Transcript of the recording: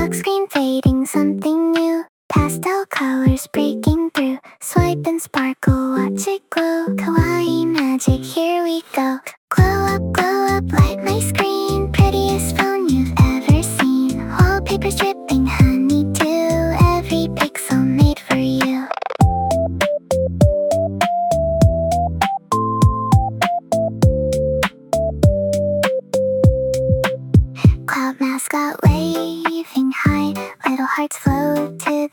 Lock screen fading, something new. Pastel colors breaking through. Swipe and sparkle, watch it glow. Kawaii magic, here we go. Glow up, light my screen. Prettiest phone you've ever seen. Wallpapers dripping honeydew. Every pixel made for you. Cloud mascot waving high. Little hearts float to